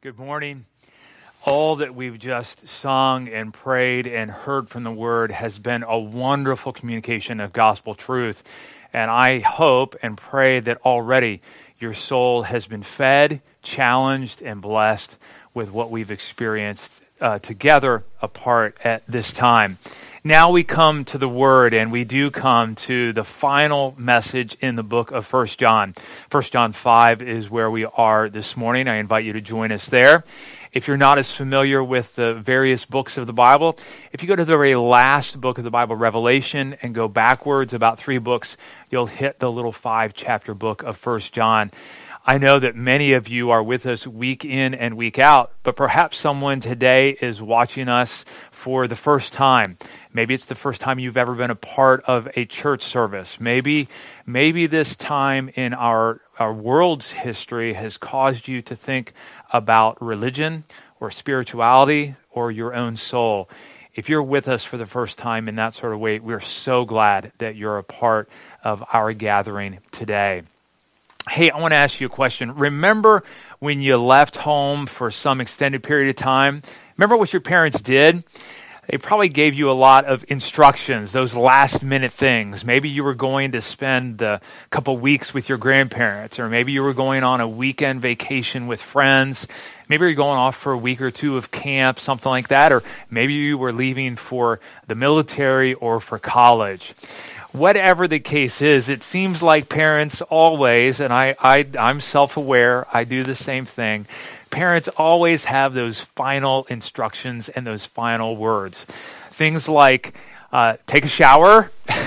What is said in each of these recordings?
Good morning. All that we've just sung and prayed and heard from the Word has been a wonderful communication of gospel truth. And I hope and pray that already your soul has been fed, challenged, and blessed with what we've experienced together apart at this time. Now we come to the Word, and we do come to the final message in the book of 1 John. 1 John 5 is where we are this morning. I invite you to join us there. If you're not as familiar with the various books of the Bible, if you go to the very last book of the Bible, Revelation, and go backwards about 3 books, you'll hit the little 5-chapter book of 1 John. I know that many of you are with us week in and week out, but perhaps someone today is watching us for the first time. Maybe it's the first time you've ever been a part of a church service. Maybe this time in our world's history has caused you to think about religion or spirituality or your own soul. If you're with us for the first time in that sort of way, we're so glad that you're a part of our gathering today. Hey, I want to ask you a question. Remember when you left home for some extended period of time? Remember what your parents did? They probably gave you a lot of instructions, those last-minute things. Maybe you were going to spend a couple weeks with your grandparents, or maybe you were going on a weekend vacation with friends. Maybe you're going off for a week or two of camp, something like that, or maybe you were leaving for the military or for college. Whatever the case is, it seems like parents always, and I'm self-aware, I do the same thing, parents always have those final instructions and those final words. Things like take a shower,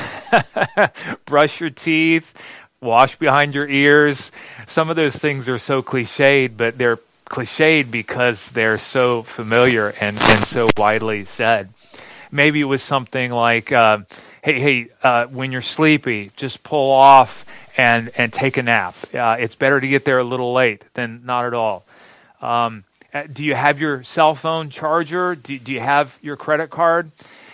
brush your teeth, wash behind your ears. Some of those things are so cliched, but they're cliched because they're so familiar and so widely said. Maybe it was something like, hey, when you're sleepy, just pull off and take a nap. It's better to get there a little late than not at all. Do you have your cell phone charger? Do you have your credit card?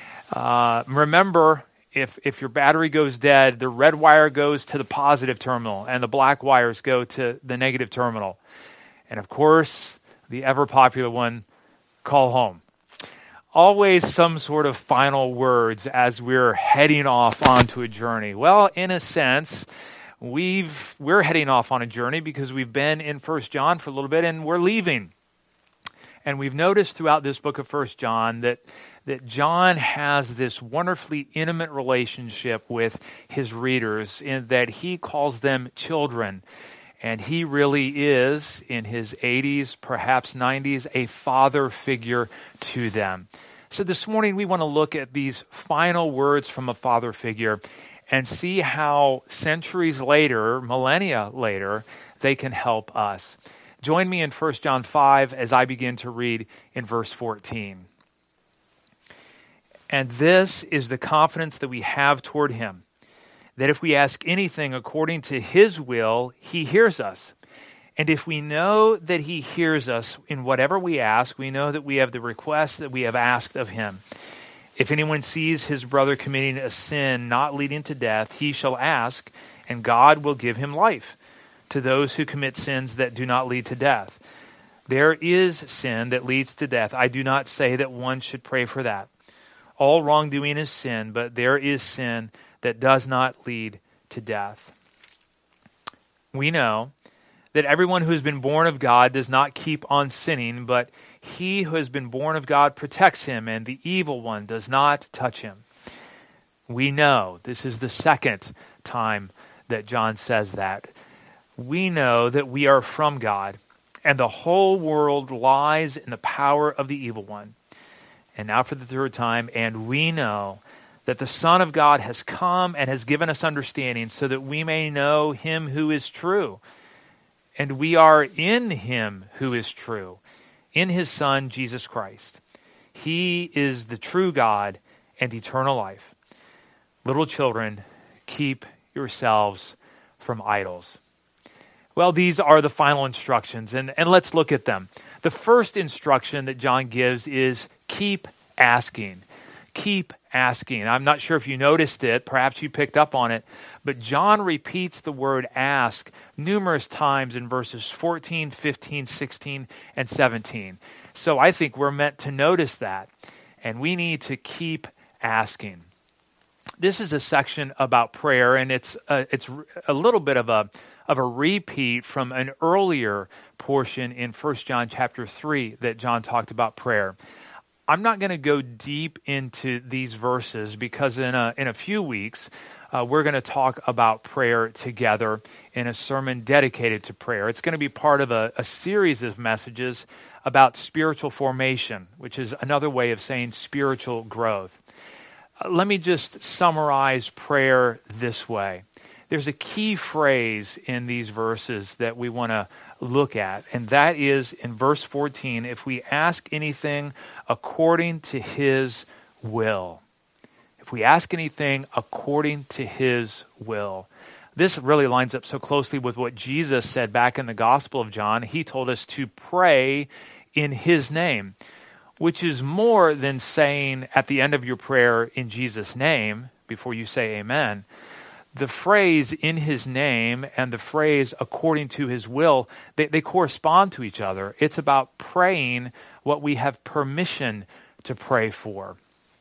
Remember, if your battery goes dead, the red wire goes to the positive terminal and the black wires go to the negative terminal. And of course, the ever popular one, call home. Always some sort of final words as we're heading off onto a journey. Well, in a sense, we're heading off on a journey because we've been in 1 John for a little bit and we're leaving. And we've noticed throughout this book of 1 John that John has this wonderfully intimate relationship with his readers in that he calls them children. And he really is, in his 80s, perhaps 90s, a father figure to them. So this morning we want to look at these final words from a father figure and see how centuries later, millennia later, they can help us. Join me in 1 John 5 as I begin to read in verse 14. And this is the confidence that we have toward him, that if we ask anything according to his will, he hears us. And if we know that he hears us in whatever we ask, we know that we have the request that we have asked of him. If anyone sees his brother committing a sin not leading to death, he shall ask, and God will give him life to those who commit sins that do not lead to death. There is sin that leads to death. I do not say that one should pray for that. All wrongdoing is sin, but there is sin that does not lead to death. We know that everyone who has been born of God does not keep on sinning, but he who has been born of God protects him, and the evil one does not touch him. We know, this is the second time that John says that. We know that we are from God, and the whole world lies in the power of the evil one. And now for the third time, and we know that the Son of God has come and has given us understanding so that we may know him who is true. And we are in him who is true, in his Son, Jesus Christ. He is the true God and eternal life. Little children, keep yourselves from idols. Well, these are the final instructions, and let's look at them. The first instruction that John gives is keep asking. keep asking. I'm not sure if you noticed it, perhaps you picked up on it, but John repeats the word ask numerous times in verses 14, 15, 16, and 17. So I think we're meant to notice that, and we need to keep asking. This is a section about prayer, and it's a little bit of a repeat from an earlier portion in 1 John chapter 3 that John talked about prayer. I'm not going to go deep into these verses because in a few weeks, we're going to talk about prayer together in a sermon dedicated to prayer. It's going to be part of a series of messages about spiritual formation, which is another way of saying spiritual growth. Let me just summarize prayer this way. There's a key phrase in these verses that we want to look at, and that is in verse 14, if we ask anything according to his will. If we ask anything according to his will. This really lines up so closely with what Jesus said back in the Gospel of John. He told us to pray in his name, which is more than saying at the end of your prayer in Jesus' name before you say amen. The phrase in his name and the phrase according to his will, they correspond to each other. It's about praying what we have permission to pray for.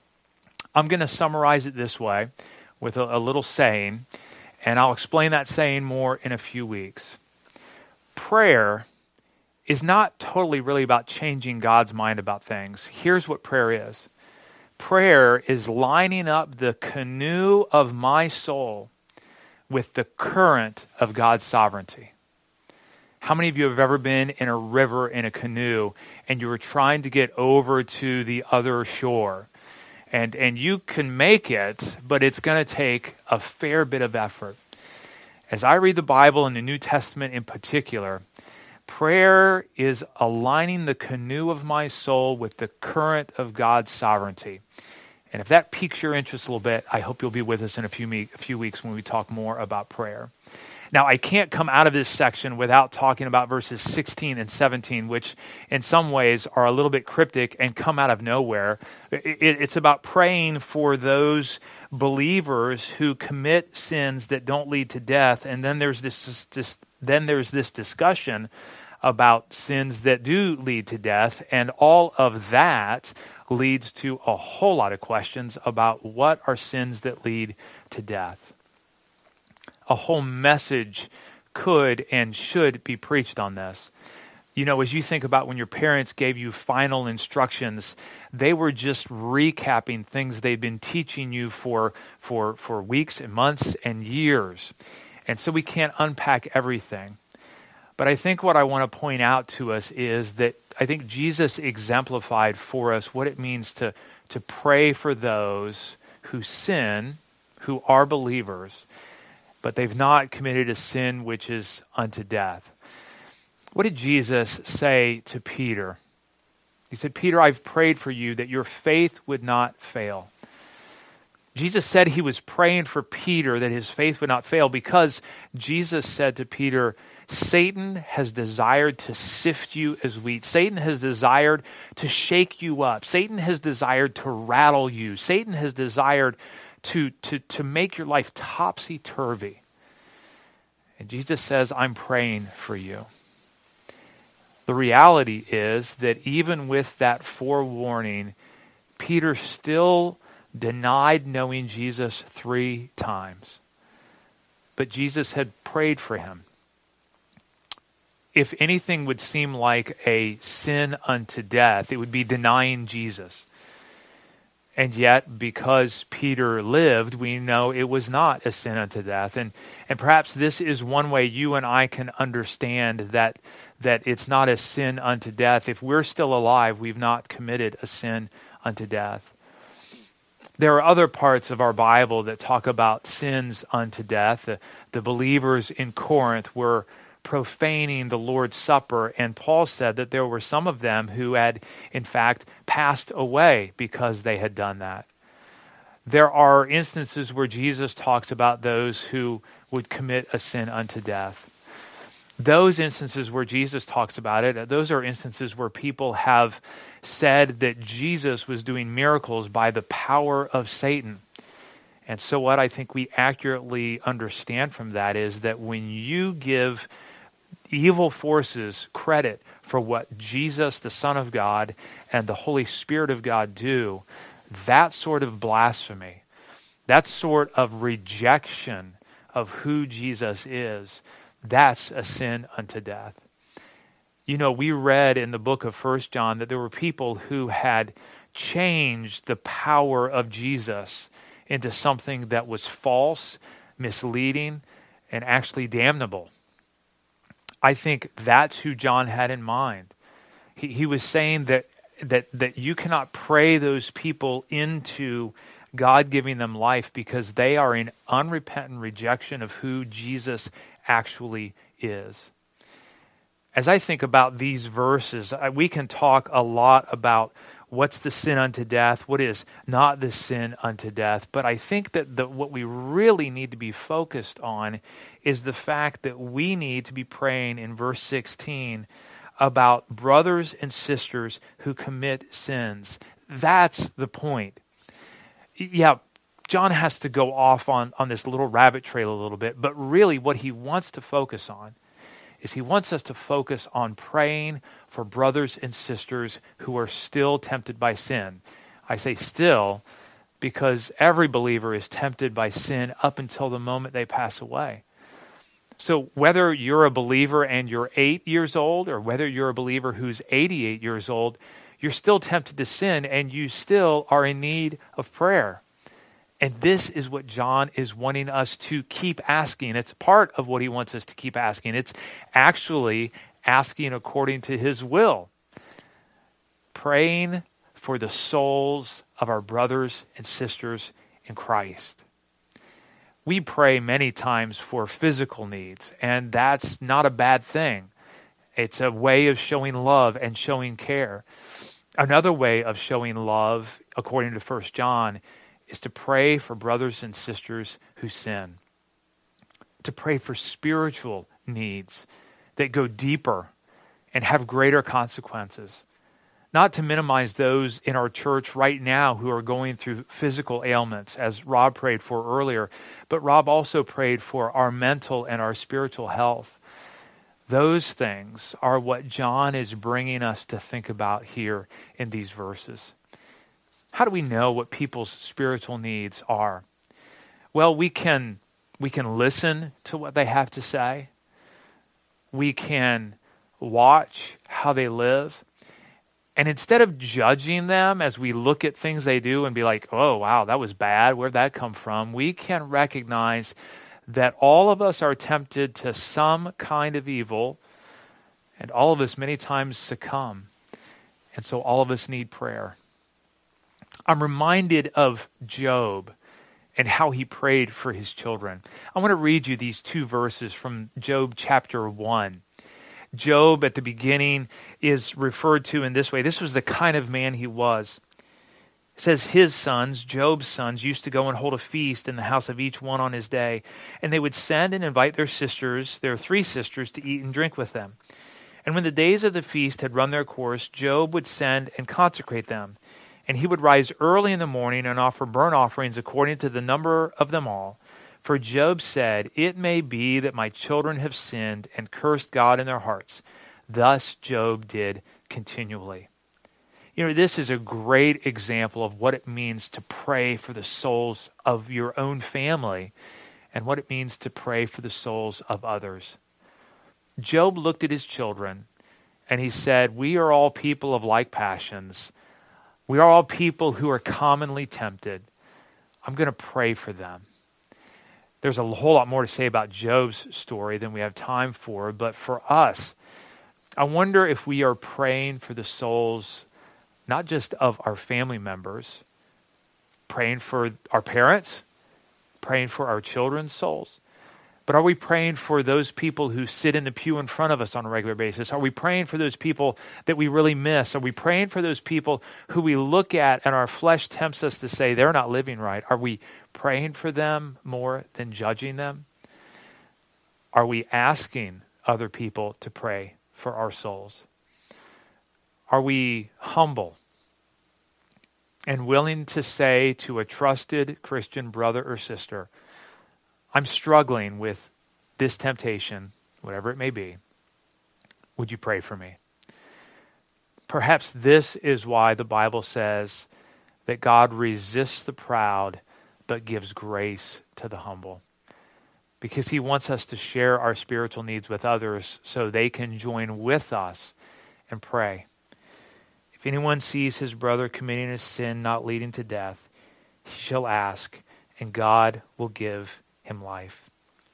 I'm going to summarize it this way with a little saying, and I'll explain that saying more in a few weeks. Prayer is not totally really about changing God's mind about things. Here's what prayer is. Prayer is lining up the canoe of my soul with the current of God's sovereignty. How many of you have ever been in a river in a canoe and you were trying to get over to the other shore? And you can make it, but it's going to take a fair bit of effort. As I read the Bible and the New Testament in particular, prayer is aligning the canoe of my soul with the current of God's sovereignty. And if that piques your interest a little bit, I hope you'll be with us in a few weeks when we talk more about prayer. Now, I can't come out of this section without talking about verses 16 and 17, which in some ways are a little bit cryptic and come out of nowhere. It's about praying for those believers who commit sins that don't lead to death, and then there's this discussion about sins that do lead to death, and all of that leads to a whole lot of questions about what are sins that lead to death. A whole message could and should be preached on this. You know, as you think about when your parents gave you final instructions, they were just recapping things they've been teaching you for weeks and months and years. And so we can't unpack everything. But I think what I want to point out to us is that I think Jesus exemplified for us what it means to pray for those who sin, who are believers, but they've not committed a sin which is unto death. What did Jesus say to Peter? He said, Peter, I've prayed for you that your faith would not fail. Jesus said he was praying for Peter that his faith would not fail because Jesus said to Peter, Satan has desired to sift you as wheat. Satan has desired to shake you up. Satan has desired to rattle you. Satan has desired to make your life topsy-turvy. And Jesus says, I'm praying for you. The reality is that even with that forewarning, Peter still denied knowing Jesus 3 times. But Jesus had prayed for him. If anything would seem like a sin unto death, it would be denying Jesus. And yet, because Peter lived, we know it was not a sin unto death. And perhaps this is one way you and I can understand that it's not a sin unto death. If we're still alive, we've not committed a sin unto death. There are other parts of our Bible that talk about sins unto death. The believers in Corinth were profaning the Lord's Supper, and Paul said that there were some of them who had, in fact, passed away because they had done that. There are instances where Jesus talks about those who would commit a sin unto death. Those instances where Jesus talks about it, those are instances where people have said that Jesus was doing miracles by the power of Satan. And so what I think we accurately understand from that is that when you give evil forces credit for what Jesus, the Son of God, and the Holy Spirit of God do, that sort of blasphemy, that sort of rejection of who Jesus is, that's a sin unto death. You know, we read in the book of 1 John that there were people who had changed the power of Jesus into something that was false, misleading, and actually damnable. I think that's who John had in mind. He was saying that you cannot pray those people into God giving them life because they are in unrepentant rejection of who Jesus actually is. As I think about these verses, we can talk a lot about what's the sin unto death, what is not the sin unto death. But I think that what we really need to be focused on is the fact that we need to be praying in verse 16 about brothers and sisters who commit sins. That's the point. Yeah, John has to go off on this little rabbit trail a little bit, but really what he wants to focus on is he wants us to focus on praying for brothers and sisters who are still tempted by sin. I say still because every believer is tempted by sin up until the moment they pass away. So whether you're a believer and you're 8 years old or whether you're a believer who's 88 years old, you're still tempted to sin and you still are in need of prayer. And this is what John is wanting us to keep asking. It's part of what he wants us to keep asking. It's actually asking according to his will. Praying for the souls of our brothers and sisters in Christ. We pray many times for physical needs, and that's not a bad thing. It's a way of showing love and showing care. Another way of showing love, according to 1 John, is to pray for brothers and sisters who sin. To pray for spiritual needs that go deeper and have greater consequences. Not to minimize those in our church right now who are going through physical ailments, as Rob prayed for earlier, but Rob also prayed for our mental and our spiritual health. Those things are what John is bringing us to think about here in these verses. How do we know what people's spiritual needs are? Well, we can listen to what they have to say. We can watch how they live. And instead of judging them as we look at things they do and be like, oh, wow, that was bad, where'd that come from? We can recognize that all of us are tempted to some kind of evil, and all of us many times succumb. And so all of us need prayer. I'm reminded of Job and how he prayed for his children. I want to read you these two verses from Job chapter 1. Job at the beginning is referred to in this way. This was the kind of man he was. It says his sons, Job's sons, used to go and hold a feast in the house of each one on his day, and they would send and invite their sisters, their 3 sisters, to eat and drink with them. And when the days of the feast had run their course, Job would send and consecrate them. And he would rise early in the morning and offer burnt offerings according to the number of them all. For Job said, "It may be that my children have sinned and cursed God in their hearts." Thus Job did continually. You know, this is a great example of what it means to pray for the souls of your own family and what it means to pray for the souls of others. Job looked at his children and he said, we are all people of like passions. We are all people who are commonly tempted. I'm going to pray for them. There's a whole lot more to say about Job's story than we have time for, but for us, I wonder if we are praying for the souls, not just of our family members, praying for our parents, praying for our children's souls, but are we praying for those people who sit in the pew in front of us on a regular basis? Are we praying for those people that we really miss? Are we praying for those people who we look at and our flesh tempts us to say they're not living right? Are we praying for them more than judging them? Are we asking other people to pray for our souls? Are we humble and willing to say to a trusted Christian brother or sister, I'm struggling with this temptation, whatever it may be. Would you pray for me? Perhaps this is why the Bible says that God resists the proud but gives grace to the humble. Because he wants us to share our spiritual needs with others so they can join with us and pray. If anyone sees his brother committing a sin not leading to death, he shall ask, and God will give him life.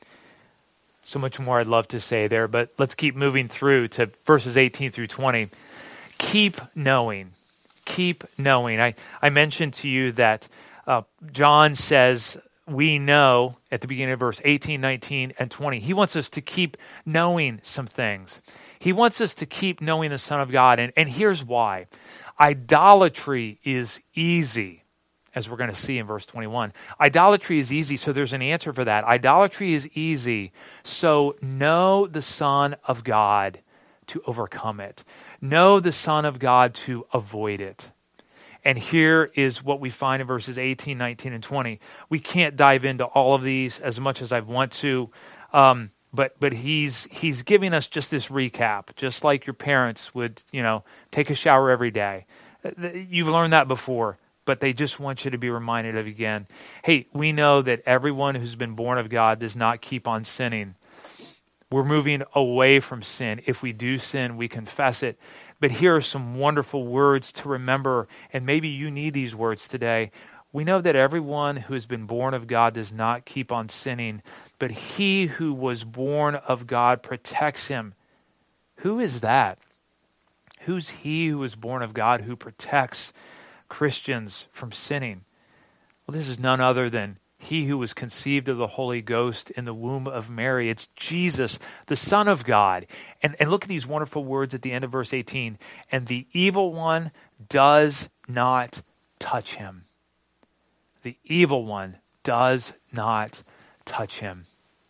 So much more I'd love to say there, but let's keep moving through to verses 18 through 20. Keep knowing. Keep knowing. I mentioned to you that John says we know at the beginning of verse 18, 19, and 20. He wants us to keep knowing some things. He wants us to keep knowing the Son of God. And here's why. Idolatry is easy, as we're going to see in verse 21. Idolatry is easy, so there's an answer for that. Idolatry is easy, so know the Son of God to overcome it. Know the Son of God to avoid it. And here is what we find in verses 18, 19, and 20. We can't dive into all of these as much as I want to, but he's giving us just this recap, just like your parents would, take a shower every day. You've learned that before, but they just want you to be reminded of it again. Hey, we know that everyone who's been born of God does not keep on sinning. We're moving away from sin. If we do sin, we confess it. But here are some wonderful words to remember, and maybe you need these words today. We know that everyone who has been born of God does not keep on sinning, but he who was born of God protects him. Who is that? Who's he who is born of God who protects Christians from sinning? Well, this is none other than he who was conceived of the Holy Ghost in the womb of Mary. It's Jesus, the Son of God. And look at these wonderful words at the end of verse 18. And the evil one does not touch him. The evil one does not touch him.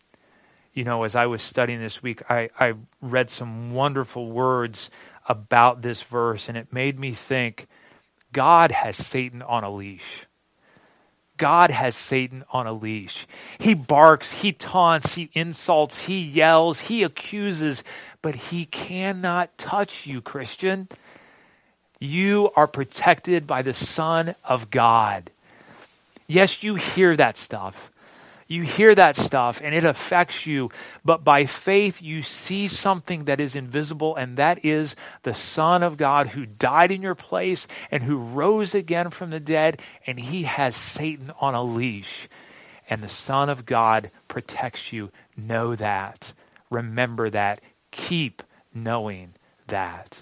As I was studying this week, I read some wonderful words about this verse, and it made me think God has Satan on a leash. God has Satan on a leash. He barks, he taunts, he insults, he yells, he accuses, but he cannot touch you, Christian. You are protected by the Son of God. Yes, you hear that stuff. You hear that stuff and it affects you, but by faith you see something that is invisible, and that is the Son of God who died in your place and who rose again from the dead, and he has Satan on a leash. And the Son of God protects you. Know that. Remember that. Keep knowing that.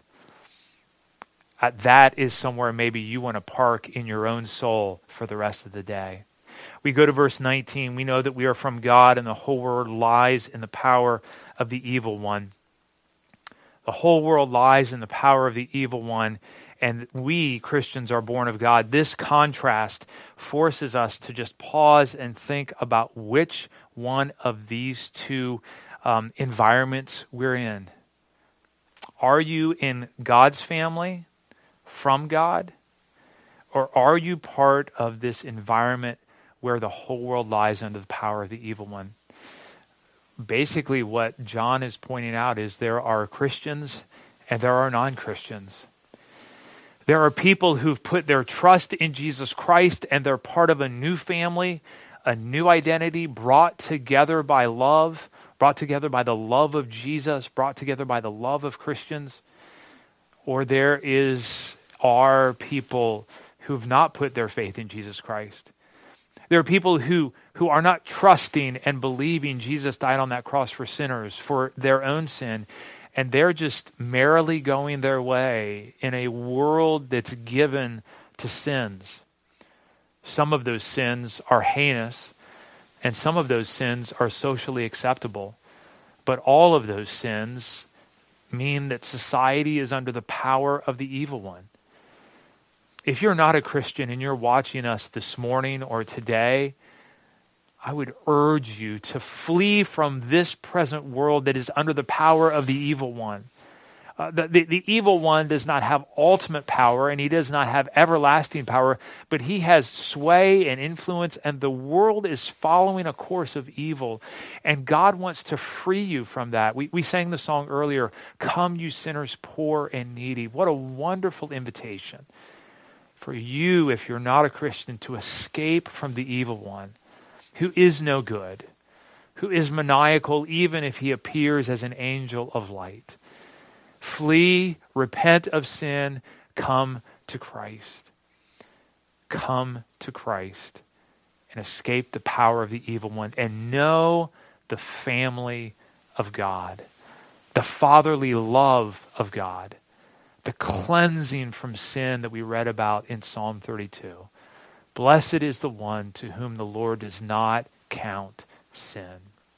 That is somewhere maybe you want to park in your own soul for the rest of the day. We go to verse 19. We know that we are from God and the whole world lies in the power of the evil one. The whole world lies in the power of the evil one, and we, Christians, are born of God. This contrast forces us to just pause and think about which one of these two environments we're in. Are you in God's family, from God, or are you part of this environment where the whole world lies under the power of the evil one? Basically, what John is pointing out is there are Christians and there are non-Christians. There are people who've put their trust in Jesus Christ and they're part of a new family, a new identity, brought together by love, brought together by the love of Jesus, brought together by the love of Christians. Or there are people who've not put their faith in Jesus Christ. There are people who are not trusting and believing Jesus died on that cross for sinners, for their own sin, and they're just merrily going their way in a world that's given to sins. Some of those sins are heinous, and some of those sins are socially acceptable. But all of those sins mean that society is under the power of the evil one. If you're not a Christian and you're watching us this morning or today, I would urge you to flee from this present world that is under the power of the evil one. The evil one does not have ultimate power, and he does not have everlasting power, but he has sway and influence, and the world is following a course of evil. And God wants to free you from that. We sang the song earlier, "Come, you sinners, poor and needy." What a wonderful invitation for you, if you're not a Christian, to escape from the evil one, who is no good, who is maniacal, even if he appears as an angel of light. Flee, repent of sin, come to Christ. Come to Christ and escape the power of the evil one and know the family of God, the fatherly love of God, the cleansing from sin that we read about in Psalm 32. Blessed is the one to whom the Lord does not count sin.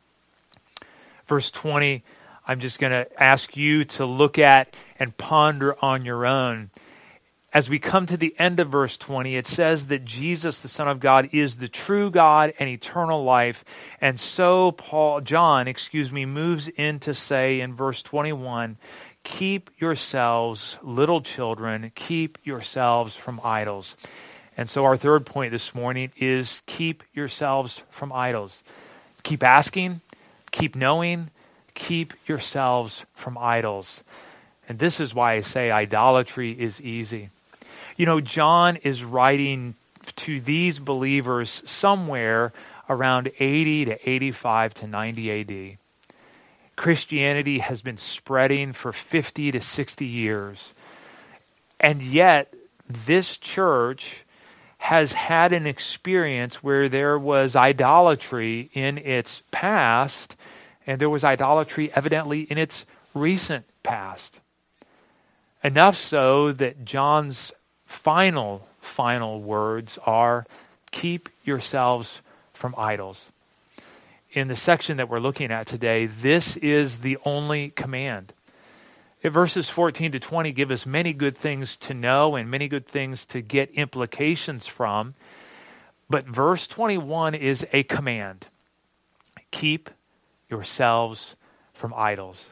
Verse 20, I'm just going to ask you to look at and ponder on your own. As we come to the end of verse 20, it says that Jesus, the Son of God, is the true God and eternal life. And so John moves in to say in verse 21, keep yourselves, little children, keep yourselves from idols. And so our third point this morning is keep yourselves from idols. Keep asking, keep knowing, keep yourselves from idols. And this is why I say idolatry is easy. You know, John is writing to these believers somewhere around 80 to 85 to 90 AD. Christianity has been spreading for 50 to 60 years. And yet, this church has had an experience where there was idolatry in its past, and there was idolatry evidently in its recent past. Enough so that John's final words are, keep yourselves from idols. In the section that we're looking at today, this is the only command. Verses 14 to 20 give us many good things to know and many good things to get implications from. But verse 21 is a command. Keep yourselves from idols.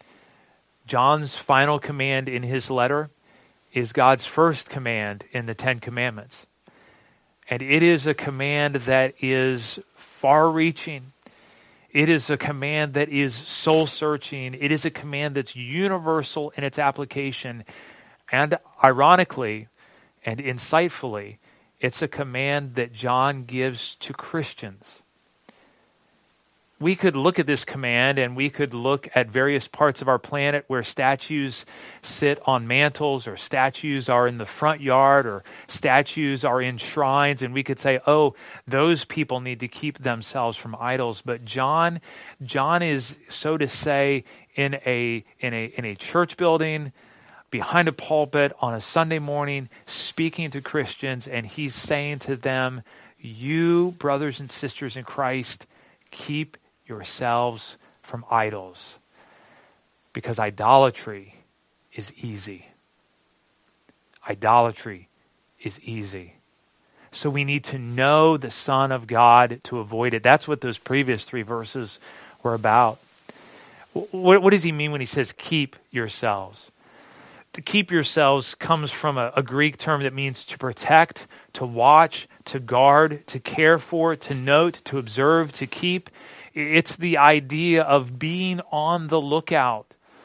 John's final command in his letter is God's first command in the Ten Commandments. And it is a command that is far-reaching. It is a command that is soul-searching. It is a command that's universal in its application. And ironically and insightfully, it's a command that John gives to Christians. We could look at this command and we could look at various parts of our planet where statues sit on mantles or statues are in the front yard or statues are in shrines, and we could say, oh, those people need to keep themselves from idols. But John is, so to say, in a church building behind a pulpit on a Sunday morning speaking to Christians, and he's saying to them, you brothers and sisters in Christ, keep yourselves from idols, because idolatry is easy. Idolatry is easy. So we need to know the Son of God to avoid it. That's what those previous three verses were about. What does he mean when he says keep yourselves? To keep yourselves comes from a Greek term that means to protect, to watch, to guard, to care for, to note, to observe, to keep. It's the idea of being on the lookout.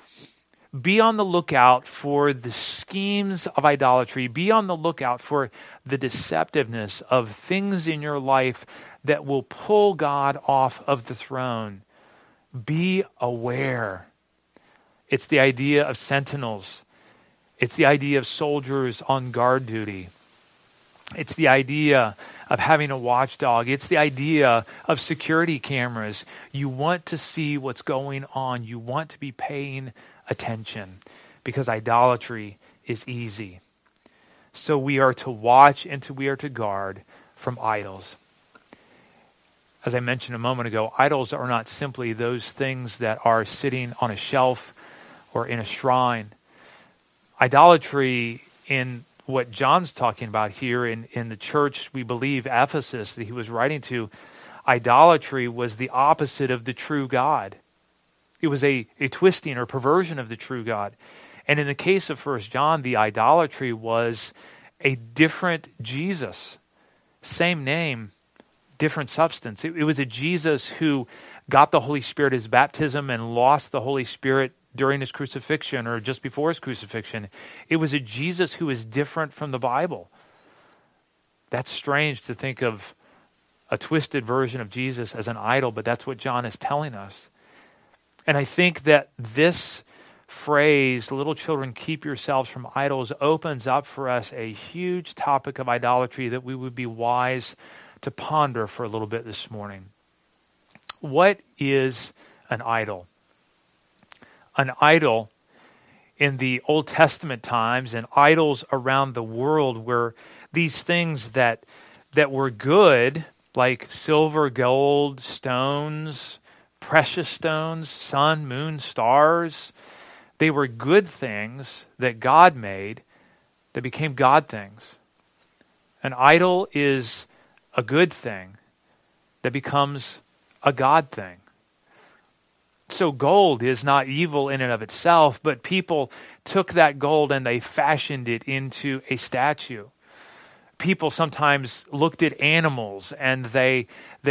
Be on the lookout for the schemes of idolatry. Be on the lookout for the deceptiveness of things in your life that will pull God off of the throne. Be aware. It's the idea of sentinels. It's the idea of soldiers on guard duty. It's the idea of having a watchdog. It's the idea of security cameras. You want to see what's going on. You want to be paying attention because idolatry is easy. So we are to watch and we are to guard from idols. As I mentioned a moment ago, idols are not simply those things that are sitting on a shelf or in a shrine. Idolatry in what John's talking about here in the church, we believe, Ephesus, that he was writing to, idolatry was the opposite of the true God. It was a twisting or perversion of the true God. And in the case of 1 John, the idolatry was a different Jesus. Same name, different substance. It was a Jesus who got the Holy Spirit at his baptism and lost the Holy Spirit during his crucifixion or just before his crucifixion. It was a Jesus who is different from the Bible. That's strange to think of a twisted version of Jesus as an idol, but that's what John is telling us. And I think that this phrase, little children, keep yourselves from idols, opens up for us a huge topic of idolatry that we would be wise to ponder for a little bit this morning. What is an idol? An idol in the Old Testament times and idols around the world were these things that were good, like silver, gold, stones, precious stones, sun, moon, stars. They were good things that God made that became God things. An idol is a good thing that becomes a God thing. So gold is not evil in and of itself, but people took that gold and they fashioned it into a statue. People sometimes looked at animals and they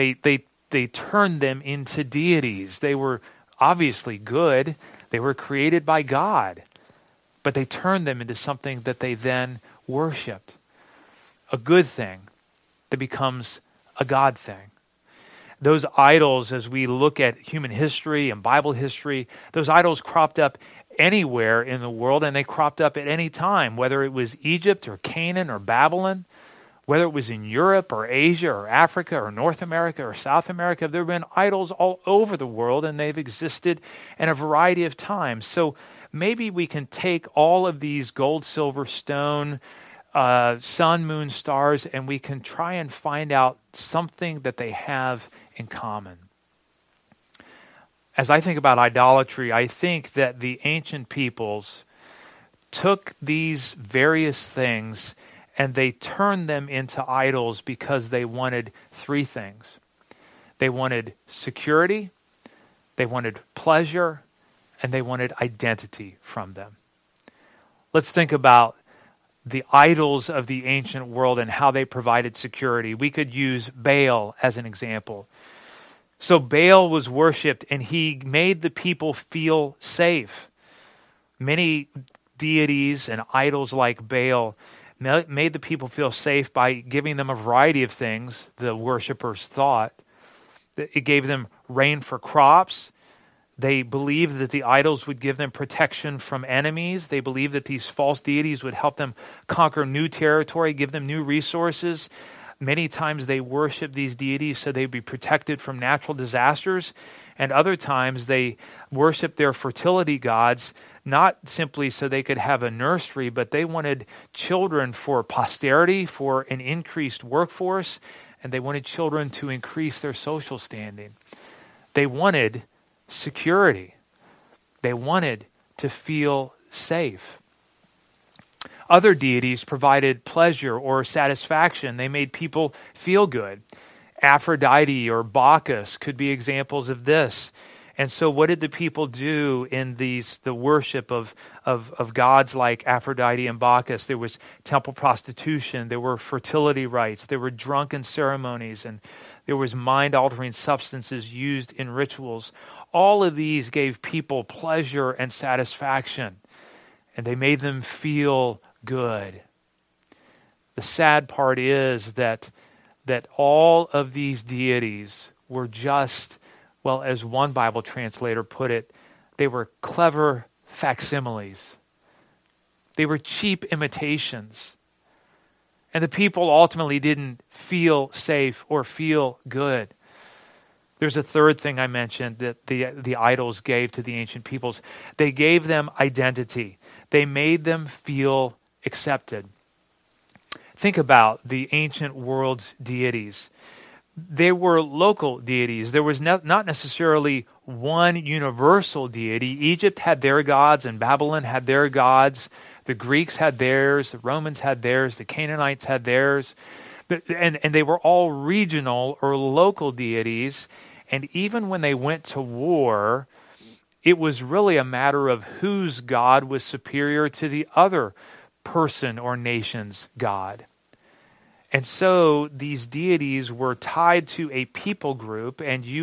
turned them into deities. They were obviously good. They were created by God, but they turned them into something that they then worshiped. A good thing that becomes a God thing. Those idols, as we look at human history and Bible history, those idols cropped up anywhere in the world, and they cropped up at any time, whether it was Egypt or Canaan or Babylon, whether it was in Europe or Asia or Africa or North America or South America. There have been idols all over the world, and they've existed in a variety of times. So maybe we can take all of these gold, silver, stone, sun, moon, stars, and we can try and find out something that they have in common. As I think about idolatry, I think that the ancient peoples took these various things and they turned them into idols because they wanted three things. They wanted security, they wanted pleasure, and they wanted identity from them. Let's think about the idols of the ancient world and how they provided security. We could use Baal as an example. So Baal was worshipped and he made the people feel safe. Many deities and idols like Baal made the people feel safe by giving them a variety of things, the worshipers thought. It gave them rain for crops. They believed that the idols would give them protection from enemies. They believed that these false deities would help them conquer new territory, give them new resources. Many times they worshiped these deities so they'd be protected from natural disasters. And other times they worshiped their fertility gods, not simply so they could have a nursery, but they wanted children for posterity, for an increased workforce, and they wanted children to increase their social standing. They wanted security. They wanted to feel safe. Other deities provided pleasure or satisfaction. They made people feel good. Aphrodite or Bacchus could be examples of this. And so what did the people do in the worship of gods like Aphrodite and Bacchus? There was temple prostitution, there were fertility rites, there were drunken ceremonies, and there was mind-altering substances used in rituals. All of these gave people pleasure and satisfaction, and they made them feel good. The sad part is that all of these deities were just, well, as one Bible translator put it, they were clever facsimiles. They were cheap imitations. And the people ultimately didn't feel safe or feel good. There's a third thing I mentioned that the idols gave to the ancient peoples. They gave them identity. They made them feel accepted. Think about the ancient world's deities. They were local deities. There was not necessarily one universal deity. Egypt had their gods and Babylon had their gods. The Greeks had theirs. The Romans had theirs. The Canaanites had theirs. And they were all regional or local deities. And even when they went to war, it was really a matter of whose God was superior to the other person or nation's God. And so these deities were tied to a people group, and you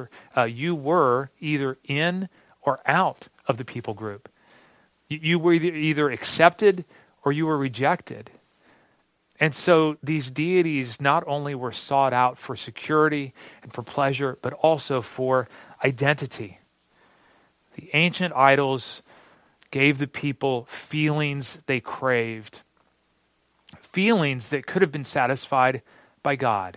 were either in or out of the people group. You were either accepted or you were rejected. And so these deities not only were sought out for security and for pleasure, but also for identity. The ancient idols gave the people feelings they craved, feelings that could have been satisfied by God.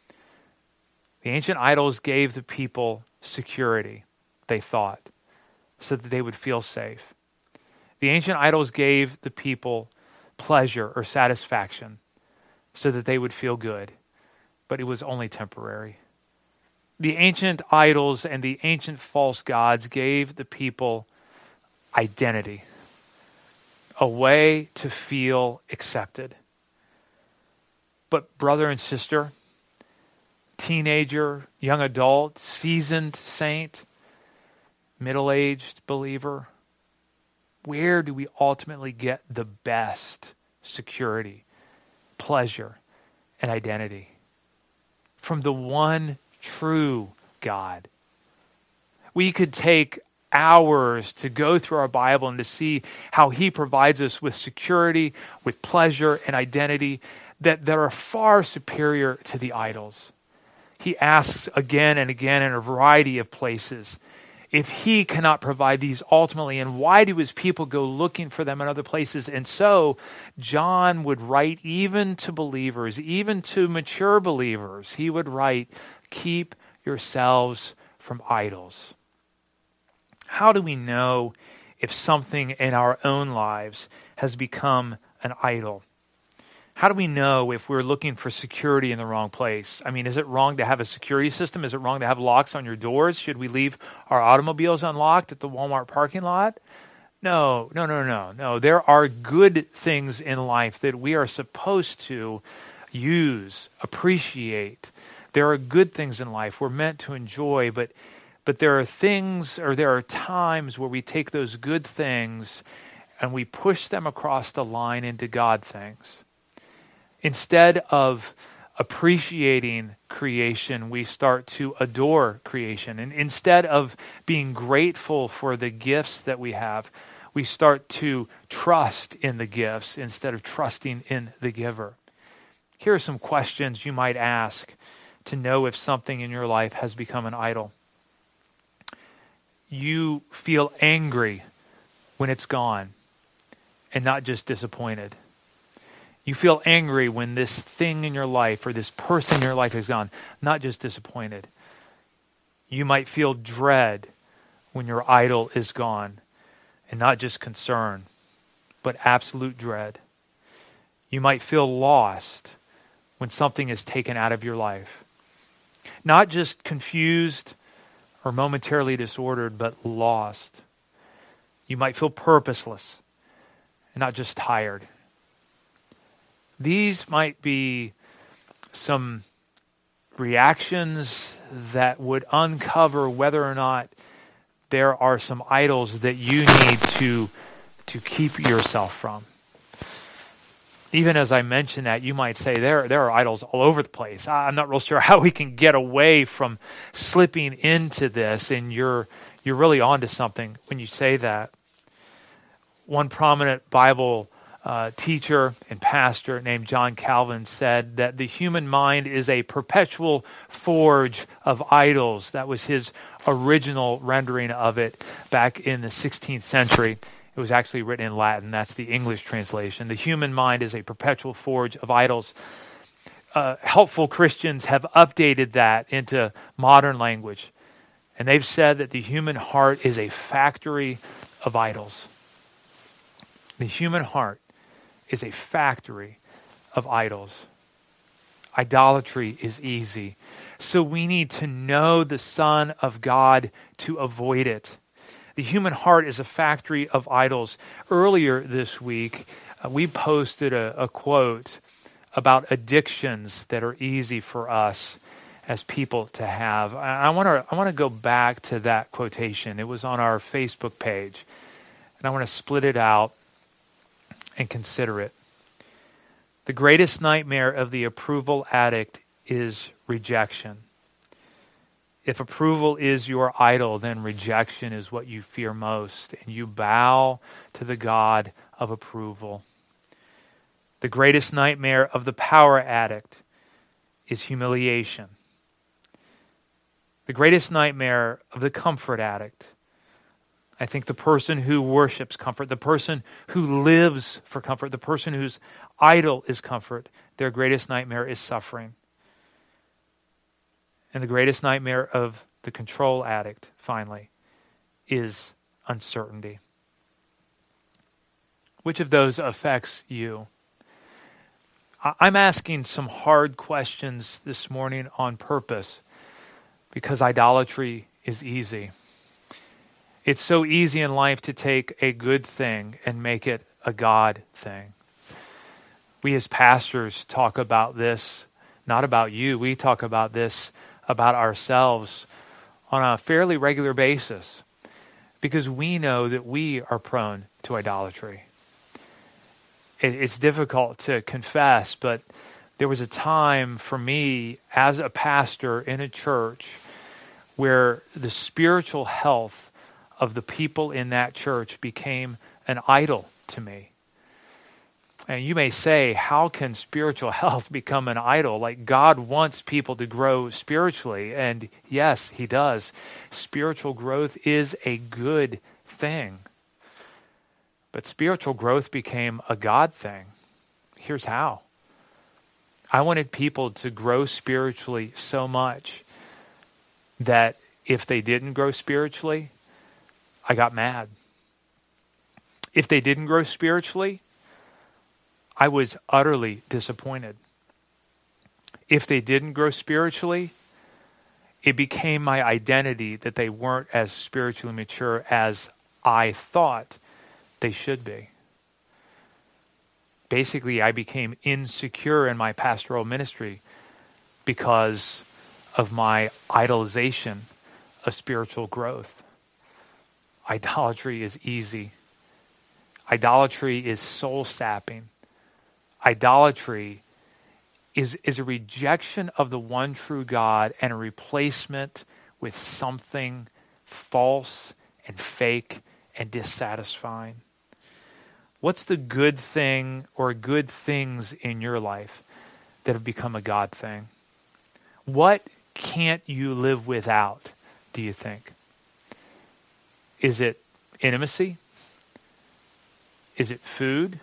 The ancient idols gave the people security, they thought, so that they would feel safe. The ancient idols gave the people pleasure or satisfaction so that they would feel good, but it was only temporary. The ancient idols and the ancient false gods gave the people identity, a way to feel accepted. But brother and sister, teenager, young adult, seasoned saint, middle-aged believer, where do we ultimately get the best security, pleasure, and identity? From the one true God. We could take hours to go through our Bible and to see how he provides us with security, with pleasure, and identity that are far superior to the idols. He asks again and again in a variety of places if he cannot provide these ultimately, and why do his people go looking for them in other places? And so John would write even to believers, even to mature believers, he would write, keep yourselves from idols. How do we know if something in our own lives has become an idol? How do we know if we're looking for security in the wrong place? I mean, is it wrong to have a security system? Is it wrong to have locks on your doors? Should we leave our automobiles unlocked at the Walmart parking lot? No. There are good things in life that we are supposed to use, appreciate. There are good things in life we're meant to enjoy, but there are things, or there are times where we take those good things and we push them across the line into God things. Instead of appreciating creation, we start to adore creation. And instead of being grateful for the gifts that we have, we start to trust in the gifts instead of trusting in the giver. Here are some questions you might ask to know if something in your life has become an idol. You feel angry when it's gone and not just disappointed. You feel angry when this thing in your life or this person in your life is gone, not just disappointed. You might feel dread when your idol is gone, and not just concern, but absolute dread. You might feel lost when something is taken out of your life. Not just confused or momentarily disordered, but lost. You might feel purposeless and not just tired. These might be some reactions that would uncover whether or not there are some idols that you need to keep yourself from. Even as I mention that, you might say there are idols all over the place. I'm not real sure how we can get away from slipping into this, and you're really onto something when you say that. One prominent Bible teacher and pastor named John Calvin said that the human mind is a perpetual forge of idols. That was his original rendering of it back in the 16th century. It was actually written in Latin. That's the English translation. The human mind is a perpetual forge of idols. Helpful Christians have updated that into modern language. And they've said that the human heart is a factory of idols. The human heart is a factory of idols. Idolatry is easy. So we need to know the Son of God to avoid it. The human heart is a factory of idols. Earlier this week, we posted a quote about addictions that are easy for us as people to have. I want to go back to that quotation. It was on our Facebook page, and I want to split it out and consider it. The greatest nightmare of the approval addict is rejection. If approval is your idol, then rejection is what you fear most, and you bow to the God of approval. The greatest nightmare of the power addict is humiliation. The greatest nightmare of the comfort addict, I think the person who worships comfort, the person who lives for comfort, the person whose idol is comfort, their greatest nightmare is suffering. And the greatest nightmare of the control addict, finally, is uncertainty. Which of those affects you? I'm asking some hard questions this morning on purpose because idolatry is easy. It's so easy in life to take a good thing and make it a God thing. We as pastors talk about this, not about you. We talk about this about ourselves on a fairly regular basis because we know that we are prone to idolatry. It's difficult to confess, but there was a time for me as a pastor in a church where the spiritual health of the people in that church became an idol to me. And you may say, how can spiritual health become an idol? Like God wants people to grow spiritually. And yes, he does. Spiritual growth is a good thing. But spiritual growth became a God thing. Here's how. I wanted people to grow spiritually so much that if they didn't grow spiritually, I got mad. If they didn't grow spiritually, I was utterly disappointed. If they didn't grow spiritually, it became my identity that they weren't as spiritually mature as I thought they should be. Basically, I became insecure in my pastoral ministry because of my idolization of spiritual growth. Idolatry is easy. Idolatry is soul-sapping. Idolatry is a rejection of the one true God and a replacement with something false and fake and dissatisfying. What's the good thing or good things in your life that have become a God thing? What can't you live without, do you think? Is it intimacy? Is it food?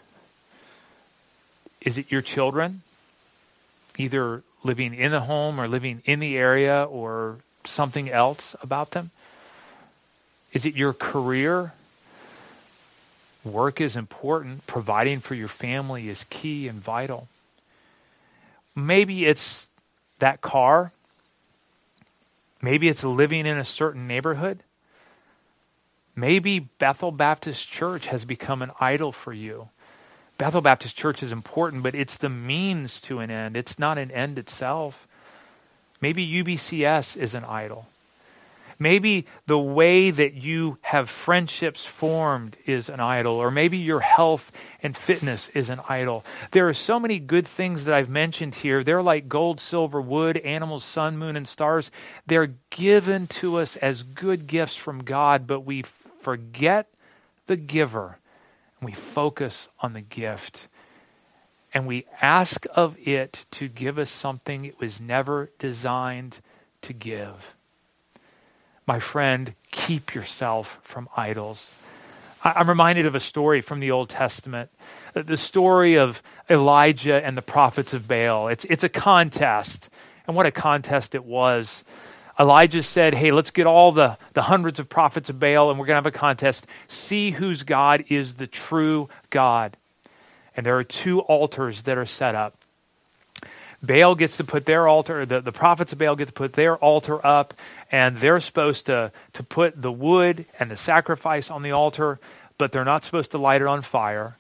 Is it your children? Either living in the home or living in the area or something else about them? Is it your career? Work is important. Providing for your family is key and vital. Maybe it's that car. Maybe it's living in a certain neighborhood. Maybe Bethel Baptist Church has become an idol for you. Bethel Baptist Church is important, but it's the means to an end. It's not an end itself. Maybe UBCS is an idol. Maybe the way that you have friendships formed is an idol, or maybe your health and fitness is an idol. There are so many good things that I've mentioned here. They're like gold, silver, wood, animals, sun, moon, and stars. They're given to us as good gifts from God, but we forget the giver. We focus on the gift. And we ask of it to give us something it was never designed to give. My friend, keep yourself from idols. I'm reminded of a story from the Old Testament, the story of Elijah and the prophets of Baal. It's a contest, and what a contest it was. Elijah said, hey, let's get all the hundreds of prophets of Baal, and we're going to have a contest. See whose God is the true God. And there are two altars that are set up. Baal gets to put their altar, the prophets of Baal get to put their altar up, and they're supposed to put the wood and the sacrifice on the altar, but they're not supposed to light it on fire.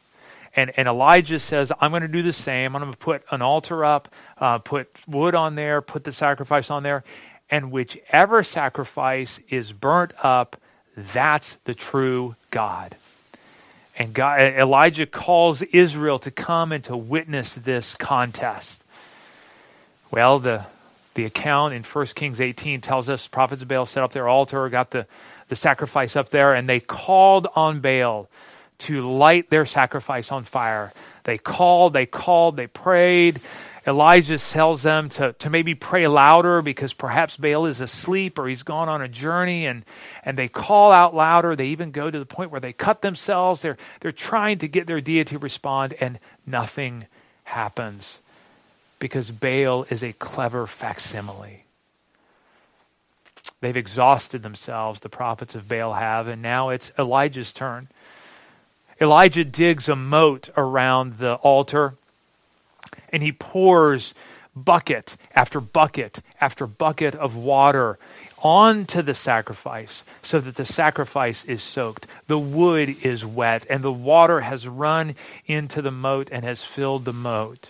And Elijah says, I'm going to do the same. I'm going to put an altar up, put wood on there, put the sacrifice on there. And whichever sacrifice is burnt up, that's the true God. And Elijah calls Israel to come and to witness this contest. Well, the account in 1 Kings 18 tells us prophets of Baal set up their altar, got the sacrifice up there, and they called on Baal to light their sacrifice on fire. They called, they prayed. Elijah tells them to maybe pray louder because perhaps Baal is asleep or he's gone on a journey, and they call out louder. They even go to the point where they cut themselves. They're trying to get their deity to respond, and nothing happens because Baal is a clever facsimile. They've exhausted themselves, the prophets of Baal have, and now it's Elijah's turn. Elijah digs a moat around the altar, and he pours bucket after bucket after bucket of water onto the sacrifice so that the sacrifice is soaked. The wood is wet, and the water has run into the moat and has filled the moat.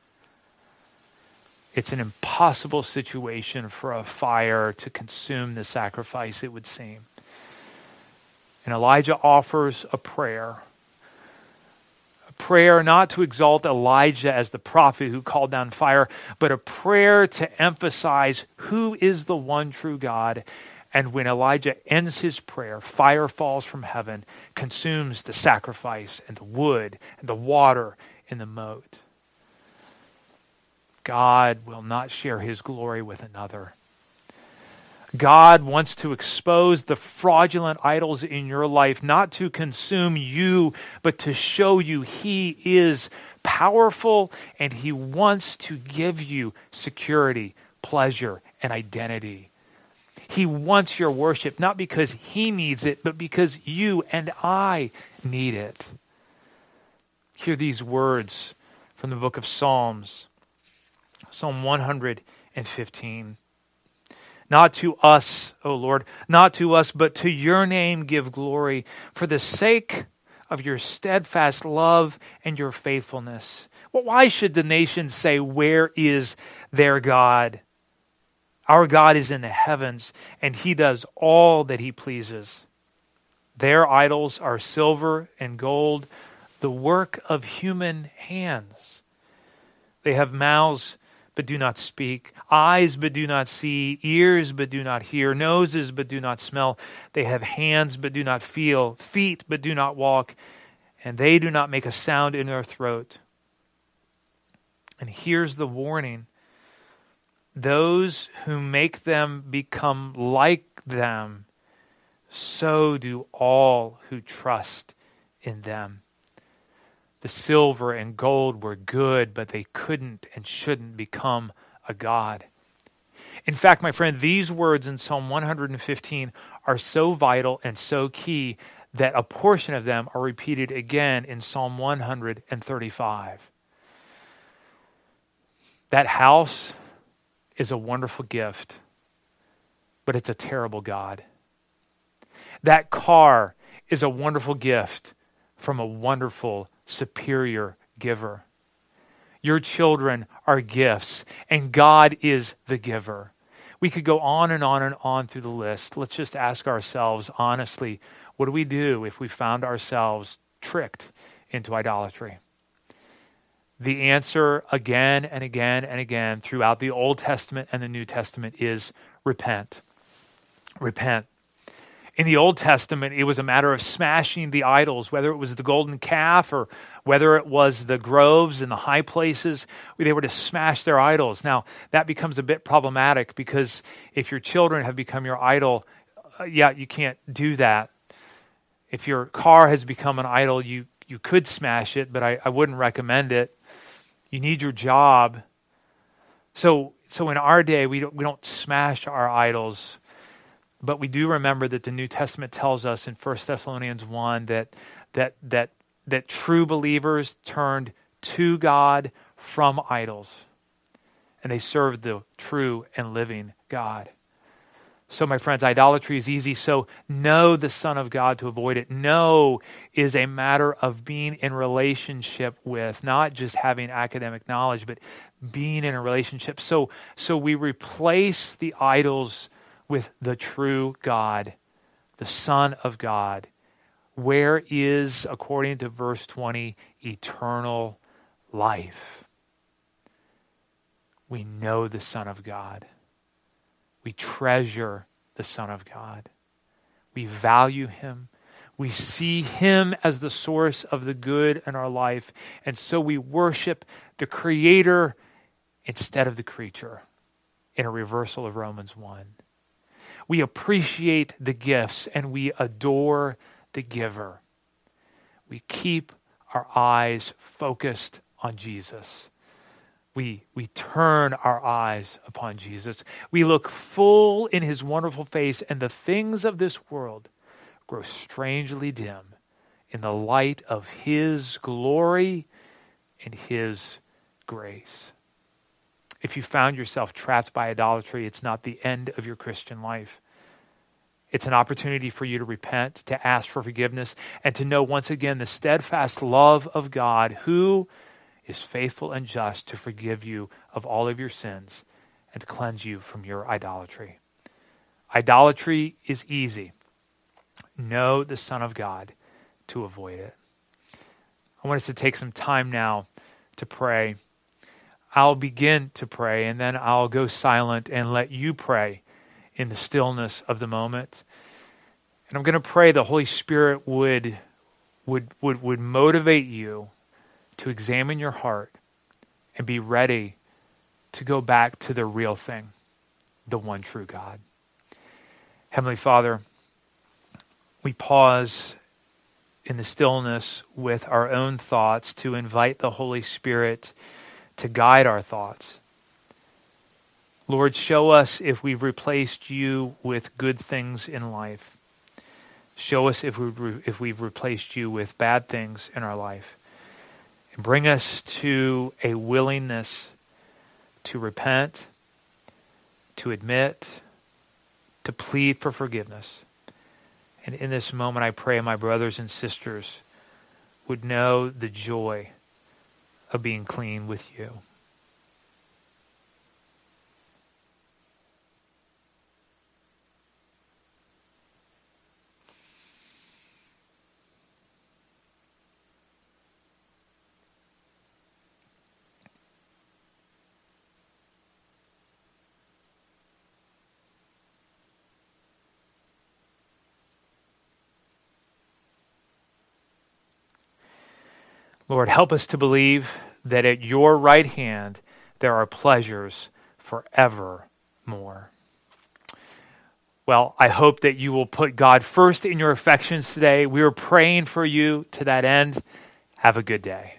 It's an impossible situation for a fire to consume the sacrifice, it would seem. And Elijah offers a prayer. A prayer not to exalt Elijah as the prophet who called down fire, but a prayer to emphasize who is the one true God. And when Elijah ends his prayer, fire falls from heaven, consumes the sacrifice and the wood and the water in the moat. God will not share his glory with another. God wants to expose the fraudulent idols in your life, not to consume you, but to show you he is powerful, and he wants to give you security, pleasure, and identity. He wants your worship, not because he needs it, but because you and I need it. Hear these words from the book of Psalms. Psalm 115. Not to us, O Lord, not to us, but to your name give glory, for the sake of your steadfast love and your faithfulness. Well, why should the nations say, where is their God? Our God is in the heavens, and he does all that he pleases. Their idols are silver and gold, the work of human hands. They have mouths but do not speak, eyes but do not see, ears but do not hear, noses but do not smell. They have hands but do not feel, feet but do not walk, and they do not make a sound in their throat. And here's the warning. Those who make them become like them, so do all who trust in them. The silver and gold were good, but they couldn't and shouldn't become a god. In fact, my friend, these words in Psalm 115 are so vital and so key that a portion of them are repeated again in Psalm 135. That house is a wonderful gift, but it's a terrible God. That car is a wonderful gift from a wonderful, superior giver. Your children are gifts, and God is the giver. We could go on and on and on through the list. Let's just ask ourselves honestly, what do we do if we found ourselves tricked into idolatry? The answer again and again and again throughout the Old Testament and the New Testament is repent. Repent. In the Old Testament, it was a matter of smashing the idols, whether it was the golden calf or whether it was the groves and the high places. They were to smash their idols. Now, that becomes a bit problematic because if your children have become your idol, you can't do that. If your car has become an idol, you could smash it, but I wouldn't recommend it. You need your job. So in our day, we don't smash our idols. But we do remember that the New Testament tells us in 1 Thessalonians 1 that true believers turned to God from idols, and they served the true and living God. So, my friends, idolatry is easy. So, know the Son of God to avoid it. Know is a matter of being in relationship with, not just having academic knowledge, but being in a relationship. So we replace the idols with the true God, the Son of God. Where is, according to verse 20, eternal life? We know the Son of God. We treasure the Son of God. We value him. We see him as the source of the good in our life. And so we worship the Creator instead of the creature, in a reversal of Romans 1. We appreciate the gifts and we adore the giver. We keep our eyes focused on Jesus. We turn our eyes upon Jesus. We look full in his wonderful face, and the things of this world grow strangely dim in the light of his glory and his grace. If you found yourself trapped by idolatry, it's not the end of your Christian life. It's an opportunity for you to repent, to ask for forgiveness, and to know once again the steadfast love of God, who is faithful and just to forgive you of all of your sins and to cleanse you from your idolatry. Idolatry is easy. Know the Son of God to avoid it. I want us to take some time now to pray. I'll begin to pray, and then I'll go silent and let you pray in the stillness of the moment. And I'm going to pray the Holy Spirit would motivate you to examine your heart and be ready to go back to the real thing, the one true God. Heavenly Father, we pause in the stillness with our own thoughts to invite the Holy Spirit to guide our thoughts. Lord, show us if we've replaced you with good things in life. Show us if we've replaced you with bad things in our life. And bring us to a willingness to repent, to admit, to plead for forgiveness. And in this moment, I pray my brothers and sisters would know the joy of being clean with you. Lord, help us to believe that at your right hand there are pleasures forevermore. Well, I hope that you will put God first in your affections today. We are praying for you to that end. Have a good day.